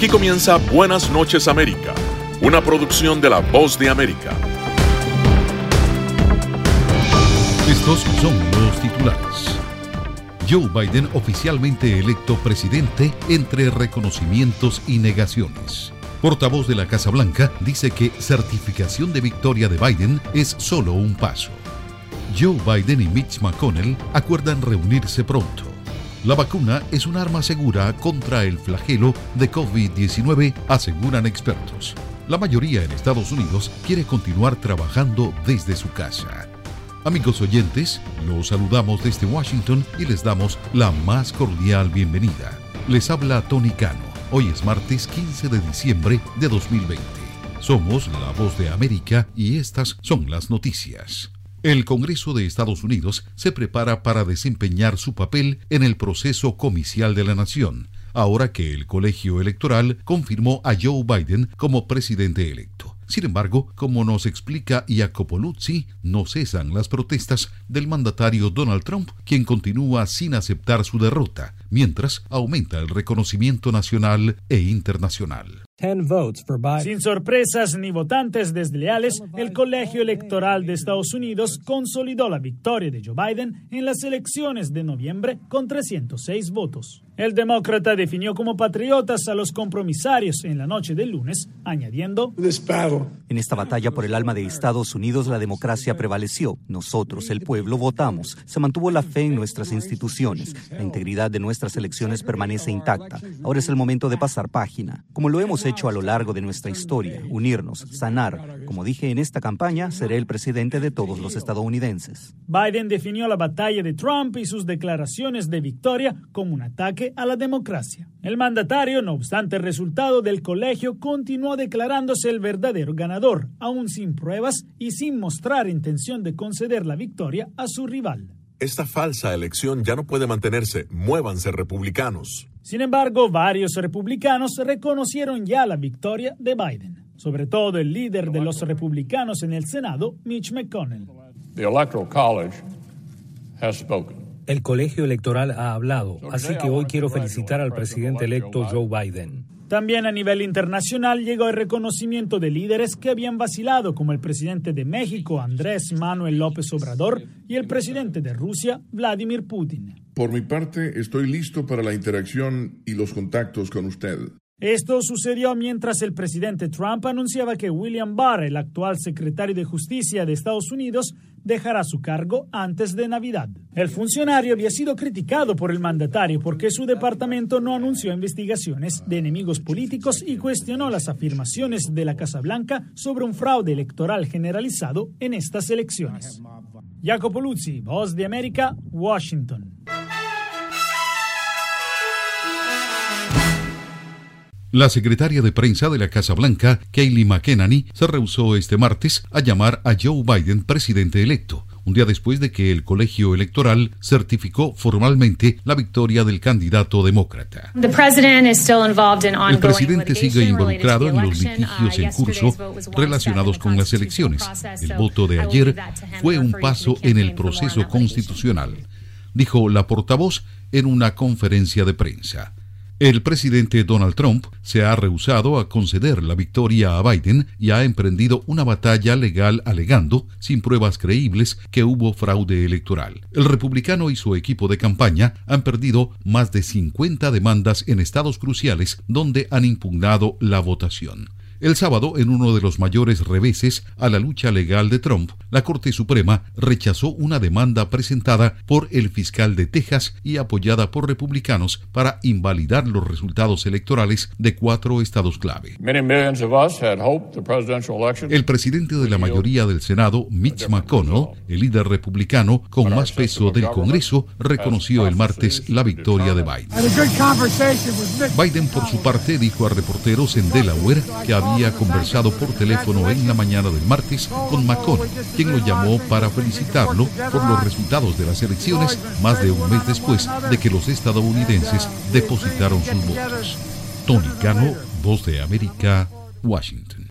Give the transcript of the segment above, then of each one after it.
Aquí comienza Buenas noches América, una producción de La Voz de América. Estos son los titulares. Joe Biden oficialmente electo presidente entre reconocimientos y negaciones. Portavoz de la Casa Blanca dice que certificación de victoria de Biden es solo un paso. Joe Biden y Mitch McConnell acuerdan reunirse pronto. La vacuna es un arma segura contra el flagelo de COVID-19, aseguran expertos. La mayoría en Estados Unidos quiere continuar trabajando desde su casa. Amigos oyentes, los saludamos desde Washington y les damos la más cordial bienvenida. Les habla Tony Cano. Hoy es martes 15 de diciembre de 2020. Somos La Voz de América y estas son las noticias. El Congreso de Estados Unidos se prepara para desempeñar su papel en el proceso comicial de la nación, ahora que el colegio electoral confirmó a Joe Biden como presidente electo. Sin embargo, como nos explica Jacopo Luzzi, no cesan las protestas del mandatario Donald Trump, quien continúa sin aceptar su derrota, mientras aumenta el reconocimiento nacional e internacional. Sin sorpresas ni votantes desleales, el colegio electoral de Estados Unidos consolidó la victoria de Joe Biden en las elecciones de noviembre con 306 votos. El demócrata definió como patriotas a los compromisarios en la noche del lunes, añadiendo: En esta batalla por el alma de Estados Unidos, la democracia prevaleció. Nosotros, el pueblo, votamos. Se mantuvo la fe en nuestras instituciones. La integridad de nuestras elecciones permanece intacta. Ahora es el momento de pasar página. Como lo hemos hecho a lo largo de nuestra historia, unirnos, sanar. Como dije en esta campaña, seré el presidente de todos los estadounidenses. Biden definió la batalla de Trump y sus declaraciones de victoria como un ataque a la democracia. El mandatario, no obstante el resultado del colegio, continuó declarándose el verdadero ganador, aún sin pruebas y sin mostrar intención de conceder la victoria a su rival. Esta falsa elección ya no puede mantenerse. Muévanse, republicanos. Sin embargo, varios republicanos reconocieron ya la victoria de Biden, sobre todo el líder de los republicanos en el Senado, Mitch McConnell. The Electoral College has spoken. El colegio electoral ha hablado, así que hoy quiero felicitar al presidente electo Joe Biden. También a nivel internacional llegó el reconocimiento de líderes que habían vacilado, como el presidente de México, Andrés Manuel López Obrador, y el presidente de Rusia, Vladimir Putin. Por mi parte, estoy listo para la interacción y los contactos con usted. Esto sucedió mientras el presidente Trump anunciaba que William Barr, el actual secretario de Justicia de Estados Unidos, dejará su cargo antes de Navidad. El funcionario había sido criticado por el mandatario porque su departamento no anunció investigaciones de enemigos políticos y cuestionó las afirmaciones de la Casa Blanca sobre un fraude electoral generalizado en estas elecciones. Jacopo Luzzi, Voz de América, Washington. La secretaria de prensa de la Casa Blanca, Kayleigh McEnany, se rehusó este martes a llamar a Joe Biden presidente electo, un día después de que el colegio electoral certificó formalmente la victoria del candidato demócrata. El presidente sigue involucrado en los litigios en curso relacionados con las elecciones. El voto de ayer fue un paso en el proceso constitucional, dijo la portavoz en una conferencia de prensa. El presidente Donald Trump se ha rehusado a conceder la victoria a Biden y ha emprendido una batalla legal alegando, sin pruebas creíbles, que hubo fraude electoral. El republicano y su equipo de campaña han perdido más de 50 demandas en estados cruciales donde han impugnado la votación. El sábado, en uno de los mayores reveses a la lucha legal de Trump, la Corte Suprema rechazó una demanda presentada por el fiscal de Texas y apoyada por republicanos para invalidar los resultados electorales de 4 estados clave. El presidente de la mayoría del Senado, Mitch McConnell, el líder republicano con más peso del Congreso, reconoció el martes la victoria de Biden. Biden, por su parte, dijo a reporteros en Delaware que había conversado por teléfono en la mañana del martes con McConnell, quien lo llamó para felicitarlo por los resultados de las elecciones más de un mes después de que los estadounidenses depositaron sus votos. Tony Cano, Voz de América, Washington.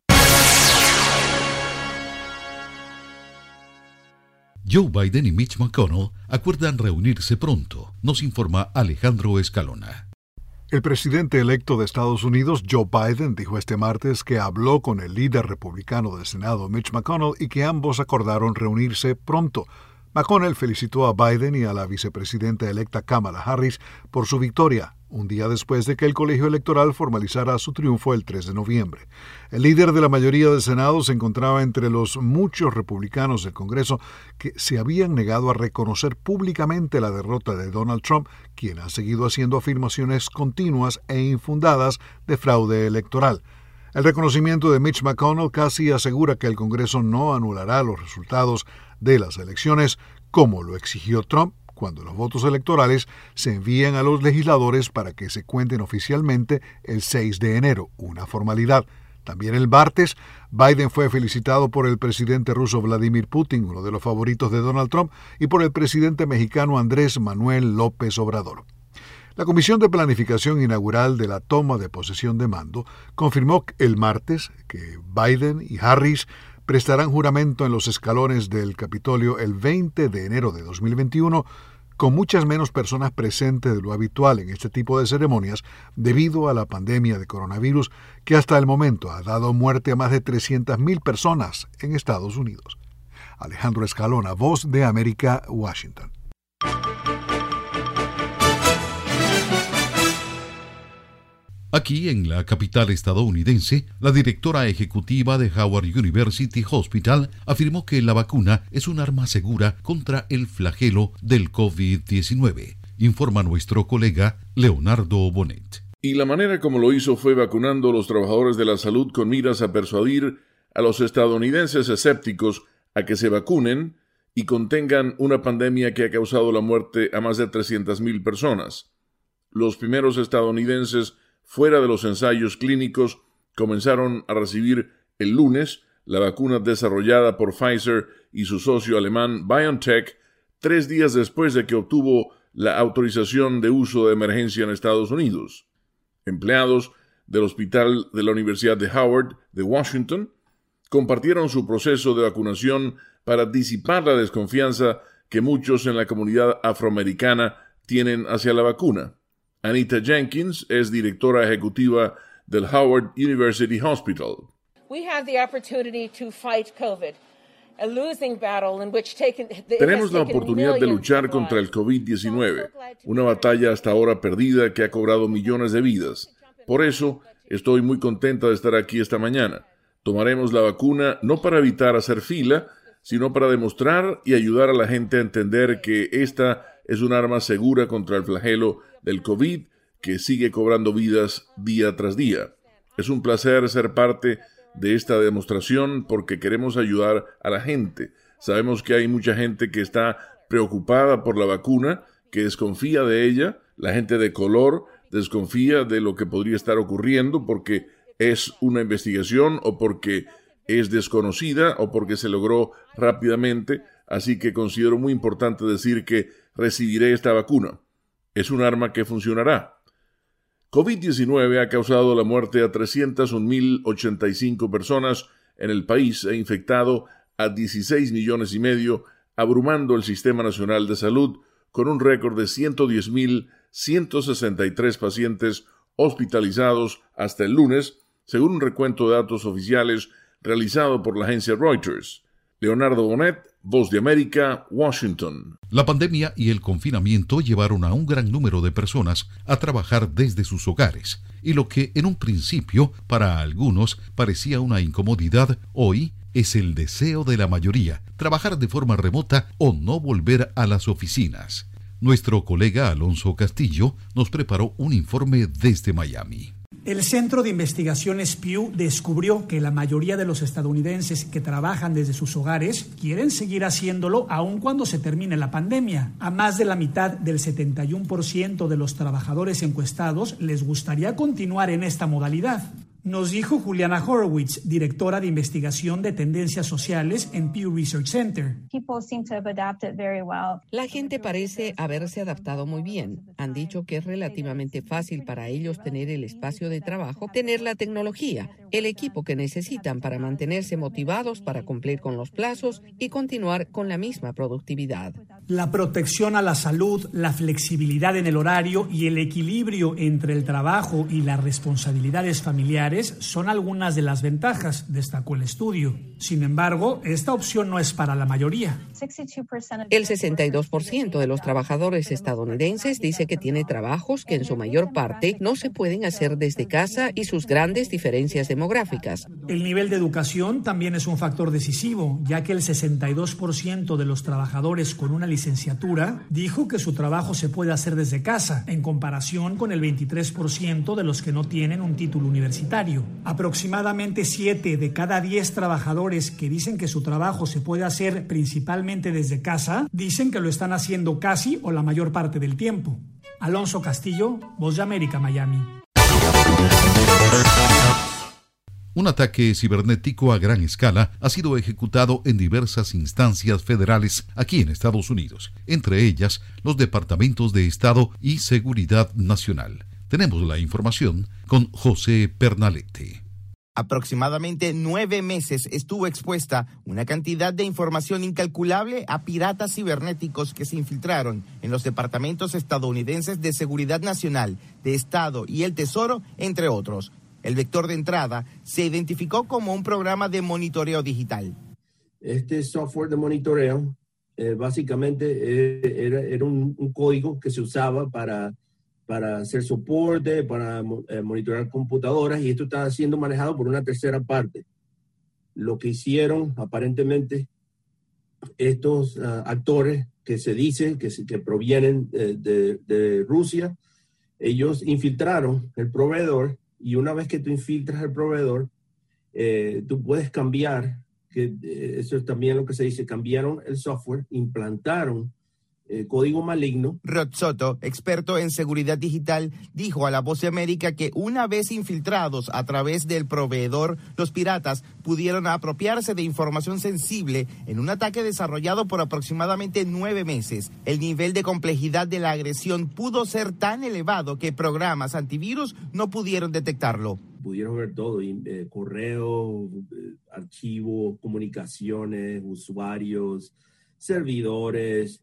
Joe Biden y Mitch McConnell acuerdan reunirse pronto, nos informa Alejandro Escalona. El presidente electo de Estados Unidos, Joe Biden, dijo este martes que habló con el líder republicano del Senado, Mitch McConnell, y que ambos acordaron reunirse pronto. McConnell felicitó a Biden y a la vicepresidenta electa Kamala Harris por su victoria, un día después de que el colegio electoral formalizara su triunfo el 3 de noviembre. El líder de la mayoría del Senado se encontraba entre los muchos republicanos del Congreso que se habían negado a reconocer públicamente la derrota de Donald Trump, quien ha seguido haciendo afirmaciones continuas e infundadas de fraude electoral. El reconocimiento de Mitch McConnell casi asegura que el Congreso no anulará los resultados de las elecciones, como lo exigió Trump cuando los votos electorales se envían a los legisladores para que se cuenten oficialmente el 6 de enero, una formalidad. También el martes, Biden fue felicitado por el presidente ruso Vladimir Putin, uno de los favoritos de Donald Trump, y por el presidente mexicano Andrés Manuel López Obrador. La Comisión de Planificación Inaugural de la toma de posesión de mando confirmó el martes que Biden y Harris prestarán juramento en los escalones del Capitolio el 20 de enero de 2021, con muchas menos personas presentes de lo habitual en este tipo de ceremonias debido a la pandemia de coronavirus que hasta el momento ha dado muerte a más de 300,000 personas en Estados Unidos. Alejandro Escalona, Voz de América, Washington. Aquí, en la capital estadounidense, la directora ejecutiva de Howard University Hospital afirmó que la vacuna es un arma segura contra el flagelo del COVID-19, informa nuestro colega Leonardo Bonet. Y la manera como lo hizo fue vacunando a los trabajadores de la salud con miras a persuadir a los estadounidenses escépticos a que se vacunen y contengan una pandemia que ha causado la muerte a más de 300,000 personas. Los primeros estadounidenses fuera de los ensayos clínicos comenzaron a recibir el lunes la vacuna desarrollada por Pfizer y su socio alemán BioNTech 3 días después de que obtuvo la autorización de uso de emergencia en Estados Unidos. Empleados del Hospital de la Universidad de Howard de Washington compartieron su proceso de vacunación para disipar la desconfianza que muchos en la comunidad afroamericana tienen hacia la vacuna. Anita Jenkins es directora ejecutiva del Howard University Hospital. Tenemos la oportunidad de luchar contra el COVID-19, una batalla hasta ahora perdida que ha cobrado millones de vidas. Por eso, estoy muy contenta de estar aquí esta mañana. Tomaremos la vacuna no para evitar hacer fila, sino para demostrar y ayudar a la gente a entender que esta es un arma segura contra el flagelo del COVID que sigue cobrando vidas día tras día. Es un placer ser parte de esta demostración porque queremos ayudar a la gente. Sabemos que hay mucha gente que está preocupada por la vacuna, que desconfía de ella. La gente de color desconfía de lo que podría estar ocurriendo porque es una investigación o porque es desconocida o porque se logró rápidamente. Así que considero muy importante decir que recibiré esta vacuna. Es un arma que funcionará. COVID-19 ha causado la muerte a 301,085 personas en el país e infectado a 16 millones y medio, abrumando el Sistema Nacional de Salud con un récord de 110,163 pacientes hospitalizados hasta el lunes, según un recuento de datos oficiales realizado por la agencia Reuters. Leonardo Bonet, Voz de América, Washington. La pandemia y el confinamiento llevaron a un gran número de personas a trabajar desde sus hogares, y lo que en un principio para algunos parecía una incomodidad, hoy es el deseo de la mayoría, trabajar de forma remota o no volver a las oficinas. Nuestro colega Alonso Castillo nos preparó un informe desde Miami. El Centro de Investigaciones Pew descubrió que la mayoría de los estadounidenses que trabajan desde sus hogares quieren seguir haciéndolo aun cuando se termine la pandemia. A más de la mitad del 71% de los trabajadores encuestados les gustaría continuar en esta modalidad. Nos dijo Juliana Horowitz, directora de investigación de tendencias sociales en Pew Research Center. La gente parece haberse adaptado muy bien. Han dicho que es relativamente fácil para ellos tener el espacio de trabajo, tener la tecnología, el equipo que necesitan para mantenerse motivados para cumplir con los plazos y continuar con la misma productividad. La protección a la salud, la flexibilidad en el horario y el equilibrio entre el trabajo y las responsabilidades familiares son algunas de las ventajas, destacó el estudio. Sin embargo, esta opción no es para la mayoría. El 62% de los trabajadores estadounidenses dice que tiene trabajos que en su mayor parte no se pueden hacer desde casa y sus grandes diferencias demográficas. El nivel de educación también es un factor decisivo, ya que el 62% de los trabajadores con una licenciatura dijo que su trabajo se puede hacer desde casa, en comparación con el 23% de los que no tienen un título universitario. Aproximadamente 7 de cada 10 trabajadores que dicen que su trabajo se puede hacer principalmente desde casa, dicen que lo están haciendo casi o la mayor parte del tiempo. Alonso Castillo, Voz de América, Miami. Un ataque cibernético a gran escala ha sido ejecutado en diversas instancias federales aquí en Estados Unidos, entre ellas los Departamentos de Estado y Seguridad Nacional. Tenemos la información con José Pernalete. Aproximadamente 9 meses estuvo expuesta una cantidad de información incalculable a piratas cibernéticos que se infiltraron en los departamentos estadounidenses de Seguridad Nacional, de Estado y el Tesoro, entre otros. El vector de entrada se identificó como un programa de monitoreo digital. Este software de monitoreo básicamente era un código que se usaba para hacer soporte, para monitorear computadoras, y esto está siendo manejado por una tercera parte. Lo que hicieron aparentemente estos actores que se dicen que provienen de Rusia, ellos infiltraron el proveedor. Y una vez que tú infiltras al proveedor, tú puedes cambiar, eso es también lo que se dice, cambiaron el software, implantaron código maligno. Rod Soto, experto en seguridad digital, dijo a La Voz de América que una vez infiltrados a través del proveedor, los piratas pudieron apropiarse de información sensible en un ataque desarrollado por aproximadamente 9 meses. El nivel de complejidad de la agresión pudo ser tan elevado que programas antivirus no pudieron detectarlo. Pudieron ver todo, correos, archivos, comunicaciones, usuarios, servidores.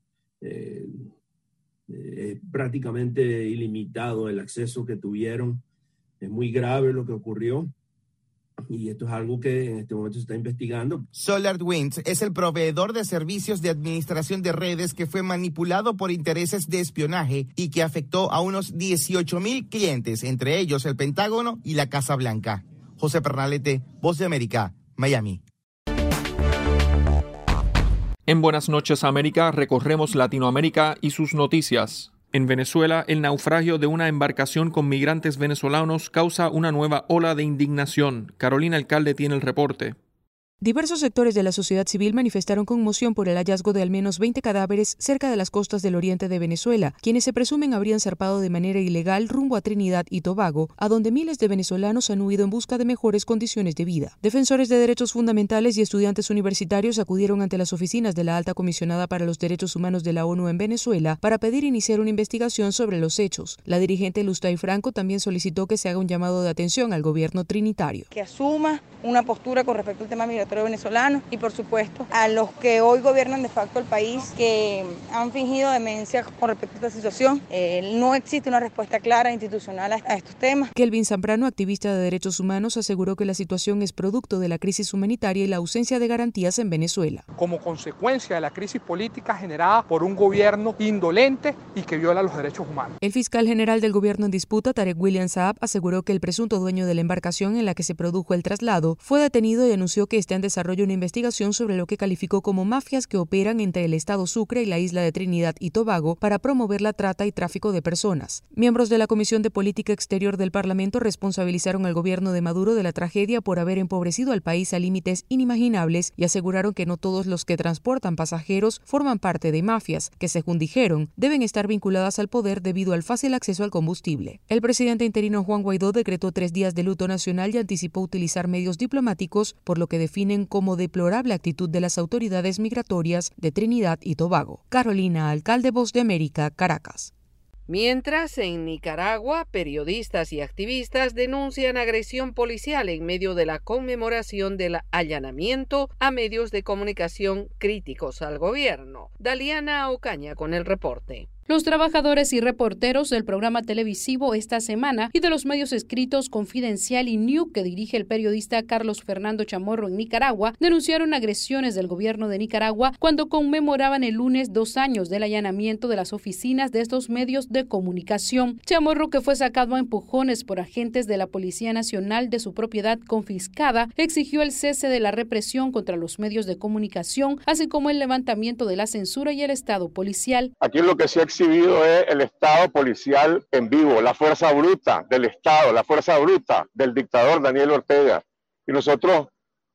Prácticamente ilimitado el acceso que tuvieron. Es muy grave lo que ocurrió y esto es algo que en este momento se está investigando. SolarWinds es el proveedor de servicios de administración de redes que fue manipulado por intereses de espionaje y que afectó a unos 18,000 clientes, entre ellos el Pentágono y la Casa Blanca. José Pernalete, Voz de América, Miami. En Buenas noches, América, recorremos Latinoamérica y sus noticias. En Venezuela, el naufragio de una embarcación con migrantes venezolanos causa una nueva ola de indignación. Carolina Alcalde tiene el reporte. Diversos sectores de la sociedad civil manifestaron conmoción por el hallazgo de al menos 20 cadáveres cerca de las costas del oriente de Venezuela, quienes se presumen habrían zarpado de manera ilegal rumbo a Trinidad y Tobago, a donde miles de venezolanos han huido en busca de mejores condiciones de vida. Defensores de derechos fundamentales y estudiantes universitarios acudieron ante las oficinas de la Alta Comisionada para los Derechos Humanos de la ONU en Venezuela para pedir iniciar una investigación sobre los hechos. La dirigente Lustay Franco también solicitó que se haga un llamado de atención al gobierno trinitario. Que asuma una postura con respecto al tema migratorio venezolano y por supuesto a los que hoy gobiernan de facto el país, que han fingido demencia con respecto a esta situación. No existe una respuesta clara institucional a estos temas. Kelvin Zambrano, activista de derechos humanos, aseguró que la situación es producto de la crisis humanitaria y la ausencia de garantías en Venezuela. Como consecuencia de la crisis política generada por un gobierno indolente y que viola los derechos humanos. El fiscal general del gobierno en disputa, Tarek William Saab, aseguró que el presunto dueño de la embarcación en la que se produjo el traslado fue detenido y anunció que está en desarrollo una investigación sobre lo que calificó como mafias que operan entre el estado Sucre y la isla de Trinidad y Tobago para promover la trata y tráfico de personas. Miembros de la Comisión de Política Exterior del Parlamento responsabilizaron al gobierno de Maduro de la tragedia por haber empobrecido al país a límites inimaginables y aseguraron que no todos los que transportan pasajeros forman parte de mafias, que según dijeron, deben estar vinculadas al poder debido al fácil acceso al combustible. El presidente interino Juan Guaidó decretó 3 días de luto nacional y anticipó utilizar medios diplomáticos por lo que definen como deplorable actitud de las autoridades migratorias de Trinidad y Tobago. Carolina Alcalde, Voz de América, Caracas. Mientras, en Nicaragua, periodistas y activistas denuncian agresión policial en medio de la conmemoración del allanamiento a medios de comunicación críticos al gobierno. Daliana Ocaña con el reporte. Los trabajadores y reporteros del programa televisivo Esta Semana y de los medios escritos Confidencial y New, que dirige el periodista Carlos Fernando Chamorro en Nicaragua, denunciaron agresiones del gobierno de Nicaragua cuando conmemoraban el lunes 2 años del allanamiento de las oficinas de estos medios de comunicación. Chamorro, que fue sacado a empujones por agentes de la Policía Nacional de su propiedad confiscada, exigió el cese de la represión contra los medios de comunicación, así como el levantamiento de la censura y el estado policial. Aquí lo que se ha exhibido es el Estado policial en vivo, la fuerza bruta del Estado, la fuerza bruta del dictador Daniel Ortega. Y nosotros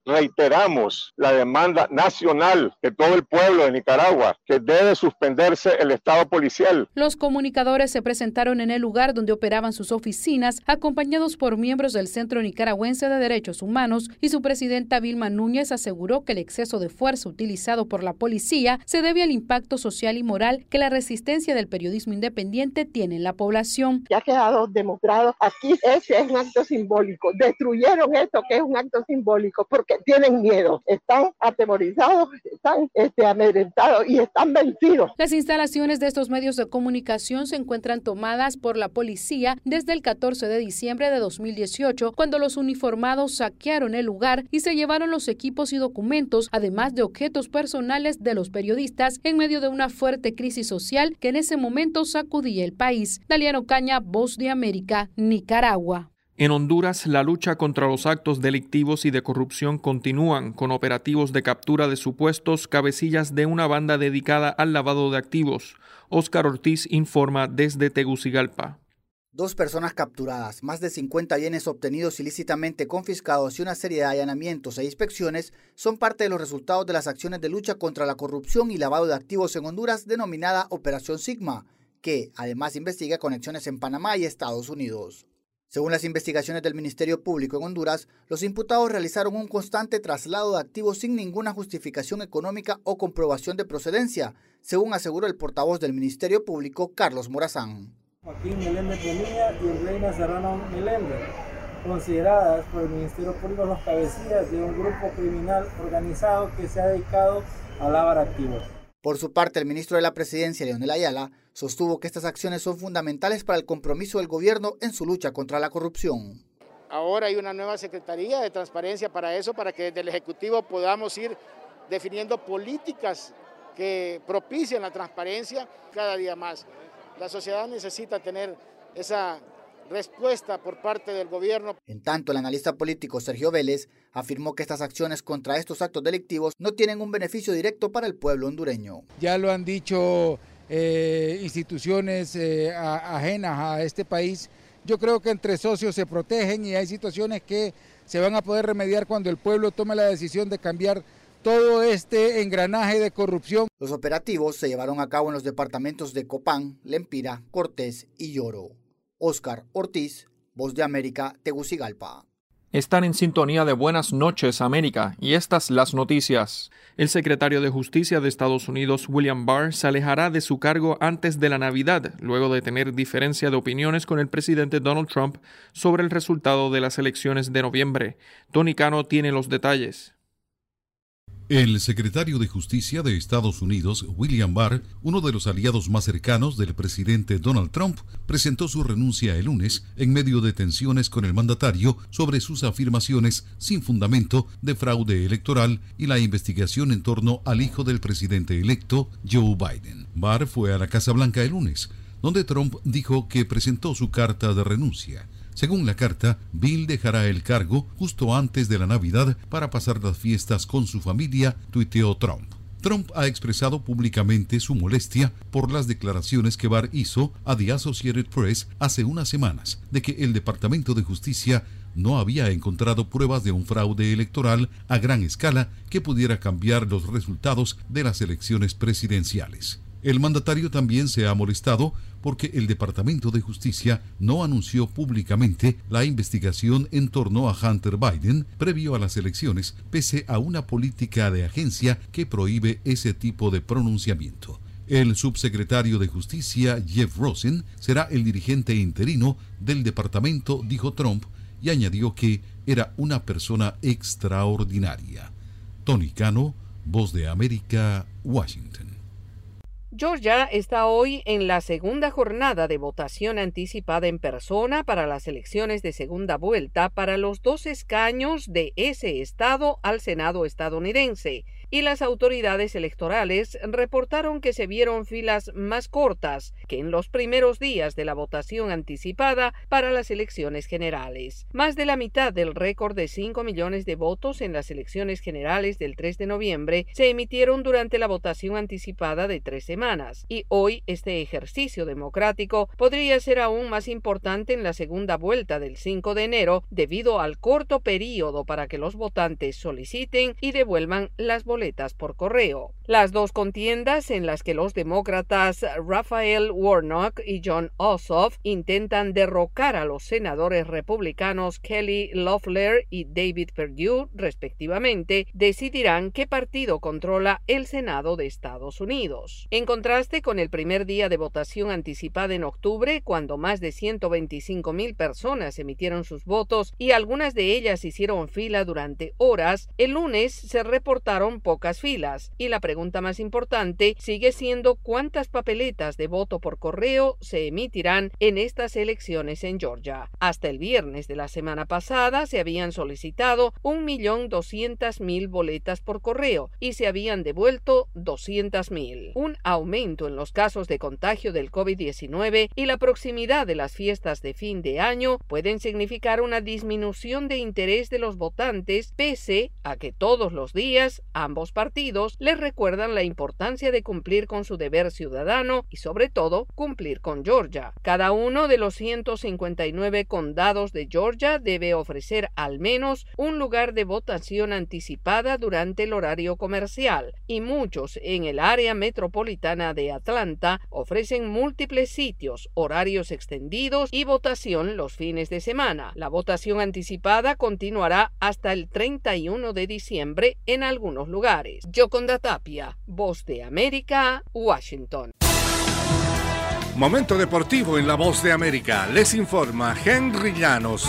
reiteramos la demanda nacional de todo el pueblo de Nicaragua, que debe suspenderse el Estado policial. Los comunicadores se presentaron en el lugar donde operaban sus oficinas, acompañados por miembros del Centro Nicaragüense de Derechos Humanos, y su presidenta Vilma Núñez aseguró que el exceso de fuerza utilizado por la policía se debe al impacto social y moral que la resistencia del periodismo independiente tiene en la población. Ya ha quedado demostrado aquí, ese es un acto simbólico. Destruyeron esto que es un acto simbólico porque tienen miedo, están atemorizados, están amedrentados y están vencidos. Las instalaciones de estos medios de comunicación se encuentran tomadas por la policía desde el 14 de diciembre de 2018, cuando los uniformados saquearon el lugar y se llevaron los equipos y documentos, además de objetos personales de los periodistas, en medio de una fuerte crisis social que en ese momento sacudía el país. Daliana Ocaña, Voz de América, Nicaragua. En Honduras, la lucha contra los actos delictivos y de corrupción continúan, con operativos de captura de supuestos cabecillas de una banda dedicada al lavado de activos. Óscar Ortiz informa desde Tegucigalpa. 2 personas capturadas, más de 50 bienes obtenidos ilícitamente confiscados y una serie de allanamientos e inspecciones son parte de los resultados de las acciones de lucha contra la corrupción y lavado de activos en Honduras denominada Operación Sigma, que además investiga conexiones en Panamá y Estados Unidos. Según las investigaciones del Ministerio Público en Honduras, los imputados realizaron un constante traslado de activos sin ninguna justificación económica o comprobación de procedencia, según aseguró el portavoz del Ministerio Público, Carlos Morazán. Joaquín Meléndez Bonilla y Reina Serrano Meléndez, consideradas por el Ministerio Público los cabecillas de un grupo criminal organizado que se ha dedicado a lavar activos. Por su parte, el ministro de la Presidencia, Leonel Ayala, sostuvo que estas acciones son fundamentales para el compromiso del gobierno en su lucha contra la corrupción. Ahora hay una nueva Secretaría de Transparencia para eso, para que desde el Ejecutivo podamos ir definiendo políticas que propicien la transparencia cada día más. La sociedad necesita tener esa respuesta por parte del gobierno. En tanto, el analista político Sergio Vélez afirmó que estas acciones contra estos actos delictivos no tienen un beneficio directo para el pueblo hondureño. Ya lo han dicho instituciones ajenas a este país. Yo creo que entre socios se protegen y hay situaciones que se van a poder remediar cuando el pueblo tome la decisión de cambiar todo este engranaje de corrupción. Los operativos se llevaron a cabo en los departamentos de Copán, Lempira, Cortés y Lloro. Óscar Ortiz, Voz de América, Tegucigalpa. Están en sintonía de Buenas Noches, América, y estas las noticias. El secretario de Justicia de Estados Unidos, William Barr, se alejará de su cargo antes de la Navidad, luego de tener diferencia de opiniones con el presidente Donald Trump sobre el resultado de las elecciones de noviembre. Tony Cano tiene los detalles. El secretario de Justicia de Estados Unidos, William Barr, uno de los aliados más cercanos del presidente Donald Trump, presentó su renuncia el lunes en medio de tensiones con el mandatario sobre sus afirmaciones sin fundamento de fraude electoral y la investigación en torno al hijo del presidente electo, Joe Biden. Barr fue a la Casa Blanca el lunes, donde Trump dijo que presentó su carta de renuncia. Según la carta, Bill dejará el cargo justo antes de la Navidad para pasar las fiestas con su familia, tuiteó Trump. Trump ha expresado públicamente su molestia por las declaraciones que Barr hizo a The Associated Press hace unas semanas de que el Departamento de Justicia no había encontrado pruebas de un fraude electoral a gran escala que pudiera cambiar los resultados de las elecciones presidenciales. El mandatario también se ha molestado porque el Departamento de Justicia no anunció públicamente la investigación en torno a Hunter Biden previo a las elecciones, pese a una política de agencia que prohíbe ese tipo de pronunciamiento. El subsecretario de Justicia, Jeff Rosen, será el dirigente interino del departamento, dijo Trump, y añadió que era una persona extraordinaria. Tony Cano, Voz de América, Washington. Georgia está hoy en la segunda jornada de votación anticipada en persona para las elecciones de segunda vuelta para los 2 escaños de ese estado al Senado estadounidense, y las autoridades electorales reportaron que se vieron filas más cortas que en los primeros días de la votación anticipada para las elecciones generales. Más de la mitad del récord de 5 millones de votos en las elecciones generales del 3 de noviembre se emitieron durante la votación anticipada de 3 semanas, y hoy este ejercicio democrático podría ser aún más importante en la segunda vuelta del 5 de enero debido al corto periodo para que los votantes soliciten y devuelvan las boletas por correo. Las dos contiendas en las que los demócratas Raphael Warnock y Jon Ossoff intentan derrocar a los senadores republicanos Kelly Loeffler y David Perdue, respectivamente, decidirán qué partido controla el Senado de Estados Unidos. En contraste con el primer día de votación anticipada en octubre, cuando más de 125,000 personas emitieron sus votos y algunas de ellas hicieron fila durante horas, el lunes se reportaron pocas filas, y la pregunta más importante sigue siendo cuántas papeletas de voto por correo se emitirán en estas elecciones en Georgia. Hasta el viernes de la semana pasada se habían solicitado 1.200.000 boletas por correo y se habían devuelto 200.000. Un aumento en los casos de contagio del COVID-19 y la proximidad de las fiestas de fin de año pueden significar una disminución de interés de los votantes, pese a que todos los días ambos partidos les recuerdan la importancia de cumplir con su deber ciudadano y, sobre todo, cumplir con Georgia. Cada uno de los 159 condados de Georgia debe ofrecer al menos un lugar de votación anticipada durante el horario comercial, y muchos en el área metropolitana de Atlanta ofrecen múltiples sitios, horarios extendidos y votación los fines de semana. La votación anticipada continuará hasta el 31 de diciembre en algunos lugares. Yoconda Tapia, Voz de América, Washington. Momento deportivo en La Voz de América. Les informa Henry Llanos.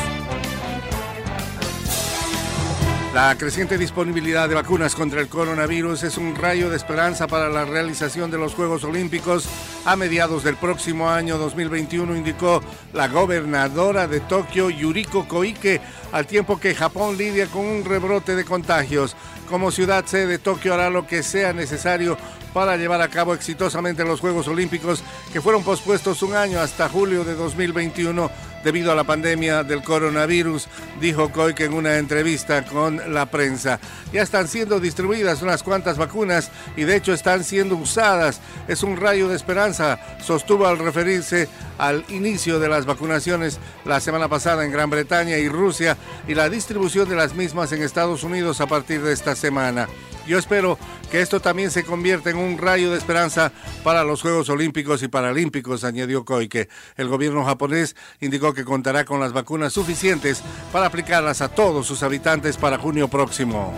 La creciente disponibilidad de vacunas contra el coronavirus es un rayo de esperanza para la realización de los Juegos Olímpicos a mediados del próximo año 2021, indicó la gobernadora de Tokio, Yuriko Koike, al tiempo que Japón lidia con un rebrote de contagios. Como ciudad sede, Tokio hará lo que sea necesario para llevar a cabo exitosamente los Juegos Olímpicos, que fueron pospuestos un año hasta julio de 2021 debido a la pandemia del coronavirus, dijo Koike en una entrevista con la prensa. Ya están siendo distribuidas unas cuantas vacunas y de hecho están siendo usadas. Es un rayo de esperanza, sostuvo al referirse al inicio de las vacunaciones la semana pasada en Gran Bretaña y Rusia y la distribución de las mismas en Estados Unidos a partir de esta semana. Yo espero que esto también se convierta en un rayo de esperanza para los Juegos Olímpicos y Paralímpicos, añadió Koike. El gobierno japonés indicó que contará con las vacunas suficientes para aplicarlas a todos sus habitantes para junio próximo.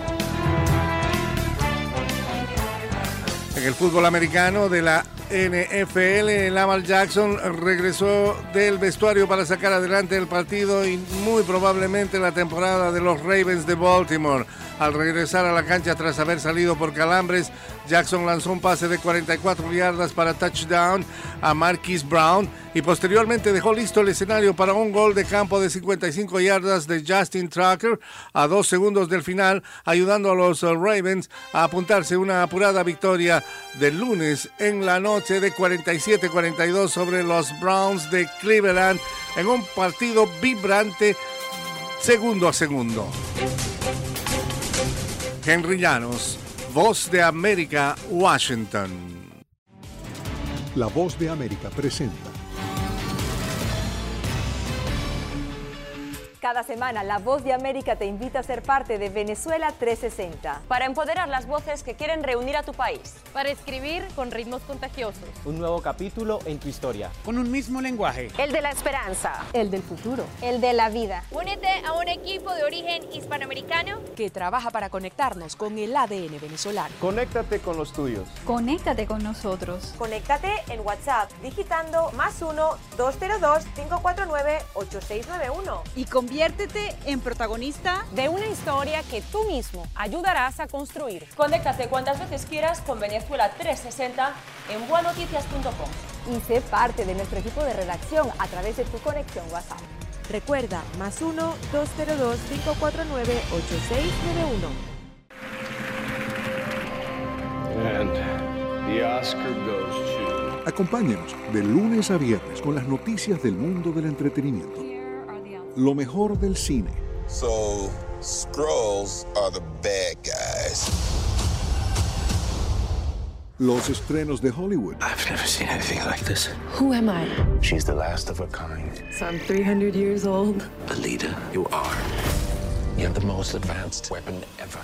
En el fútbol americano de la NFL, Lamar Jackson regresó del vestuario para sacar adelante el partido y muy probablemente la temporada de los Ravens de Baltimore. Al regresar a la cancha tras haber salido por calambres, Jackson lanzó un pase de 44 yardas para touchdown a Marquise Brown y posteriormente dejó listo el escenario para un gol de campo de 55 yardas de Justin Tucker a 2 segundos del final, ayudando a los Ravens a apuntarse una apurada victoria del lunes en la noche de 47-42 sobre los Browns de Cleveland en un partido vibrante segundo a segundo. Henry Llanos, Voz de América, Washington. La Voz de América presenta Cada semana, La Voz de América te invita a ser parte de Venezuela 360. Para empoderar las voces que quieren reunir a tu país. Para escribir con ritmos contagiosos. Un nuevo capítulo en tu historia. Con un mismo lenguaje. El de la esperanza. El del futuro. El de la vida. Únete a un equipo de origen hispanoamericano que trabaja para conectarnos con el ADN venezolano. Conéctate con los tuyos. Conéctate con nosotros. Conéctate en WhatsApp digitando +1-202-549-8691. Y conviértete en protagonista de una historia que tú mismo ayudarás a construir. Conéctate cuantas veces quieras con Venezuela 360 en buenoticias.com. Y sé parte de nuestro equipo de redacción a través de tu conexión WhatsApp. Recuerda, +1-202-549-8691. And the Oscar goes to... Acompáñenos de lunes a viernes con las noticias del mundo del entretenimiento. Lo mejor del cine. So, Skrulls are the bad guys. Los estrenos de Hollywood. I've never seen anything like this. Who am I? She's the last of her kind. So I'm 300 years old. Alita, you are. You have the most advanced weapon ever.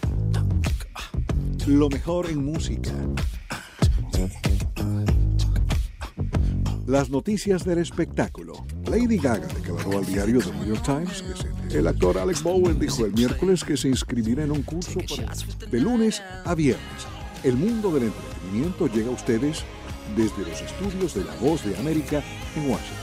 Lo mejor en música. Las noticias del espectáculo. Lady Gaga declaró al diario The New York Times que el actor Alec Bowen dijo el miércoles que se inscribirá en un curso de lunes a viernes. El mundo del entretenimiento llega a ustedes desde los estudios de La Voz de América en Washington.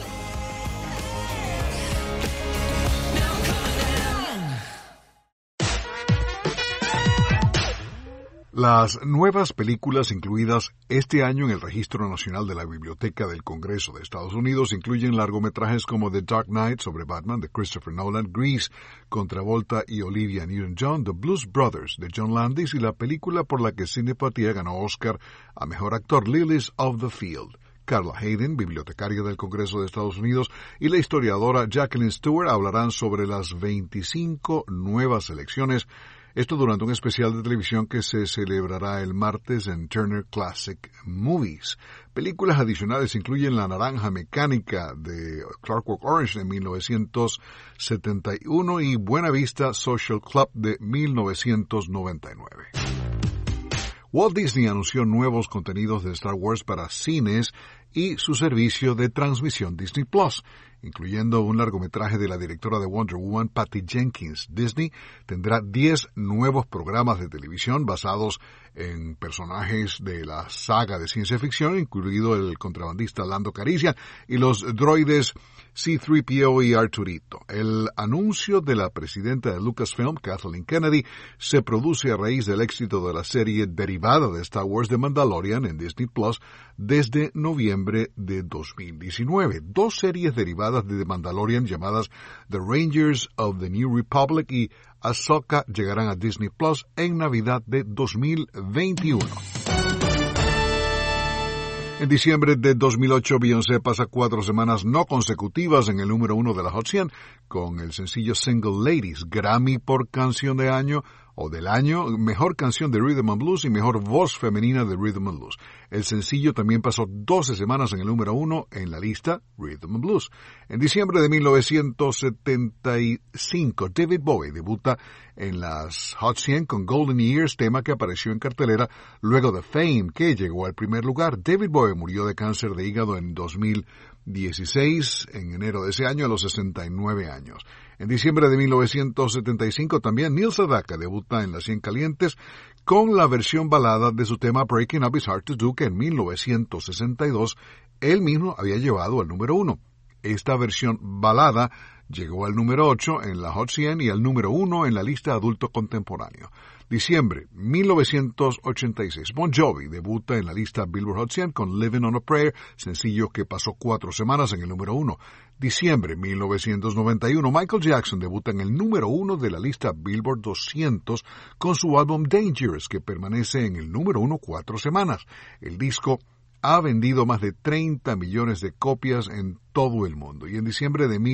Las nuevas películas incluidas este año en el Registro Nacional de la Biblioteca del Congreso de Estados Unidos incluyen largometrajes como The Dark Knight sobre Batman de Christopher Nolan, Grease con Travolta y Olivia Newton-John, The Blues Brothers de John Landis y la película por la que Sidney Poitier ganó Oscar a Mejor Actor, Lilies of the Field. Carla Hayden, bibliotecaria del Congreso de Estados Unidos, y la historiadora Jacqueline Stewart hablarán sobre las 25 nuevas selecciones. Esto durante un especial de televisión que se celebrará el martes en Turner Classic Movies. Películas adicionales incluyen La Naranja Mecánica de Clockwork Orange de 1971 y Buena Vista Social Club de 1999. Walt Disney anunció nuevos contenidos de Star Wars para cines y su servicio de transmisión Disney Plus, incluyendo un largometraje de la directora de Wonder Woman, Patty Jenkins. Disney tendrá 10 nuevos programas de televisión basados en personajes de la saga de ciencia ficción, incluido el contrabandista Lando Calrissian y los droides C-3PO y Arturito. El anuncio de la presidenta de Lucasfilm, Kathleen Kennedy, se produce a raíz del éxito de la serie derivada de Star Wars The Mandalorian en Disney Plus desde noviembre de 2019. Dos series derivadas de The Mandalorian llamadas The Rangers of the New Republic y Ahsoka llegarán a Disney Plus en Navidad de 2021. En diciembre de 2008, Beyoncé pasa 4 semanas no consecutivas en el número 1 de la Hot 100 con el sencillo Single Ladies, Grammy por Canción de Año o del Año, Mejor Canción de Rhythm and Blues y Mejor Voz Femenina de Rhythm and Blues. El sencillo también pasó 12 semanas en el número 1 en la lista Rhythm and Blues. En diciembre de 1975, David Bowie debuta en las Hot 100 con Golden Years, tema que apareció en cartelera luego de Fame, que llegó al primer lugar. David Bowie murió de cáncer de hígado en 2016, en enero de ese año, a los 69 años. En diciembre de 1975 también Neil Sedaka debuta en las 100 calientes con la versión balada de su tema Breaking Up Is Hard to Do, que en 1962 él mismo había llevado al número 1. Esta versión balada llegó al número 8 en la Hot 100 y al número 1 en la lista adulto contemporáneo. Diciembre 1986, Bon Jovi debuta en la lista Billboard Hot 100 con Living on a Prayer, sencillo que pasó 4 semanas en el número 1. Diciembre 1991, Michael Jackson debuta en el número 1 de la lista Billboard 200 con su álbum Dangerous, que permanece en el número 1 4 semanas. El disco ha vendido más de 30 millones de copias en todo el mundo. Y en diciembre de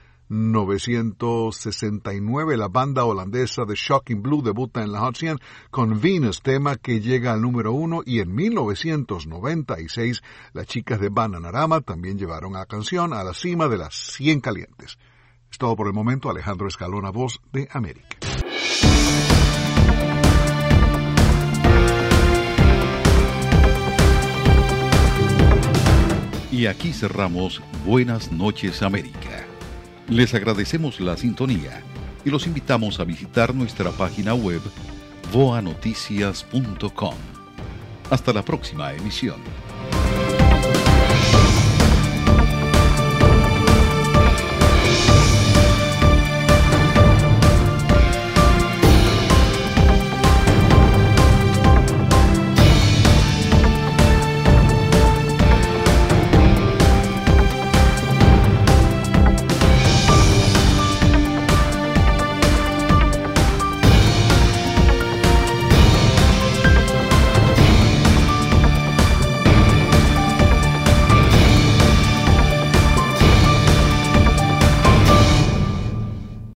1969, la banda holandesa The Shocking Blue debuta en la Hot 100 con Venus, tema que llega al número 1, y en 1996 las chicas de Bananarama también llevaron la canción a la cima de las 100 calientes. Es todo por el momento. Alejandro Escalona, Voz de América. Y aquí cerramos Buenas noches América. Les agradecemos la sintonía y los invitamos a visitar nuestra página web voanoticias.com. Hasta la próxima emisión.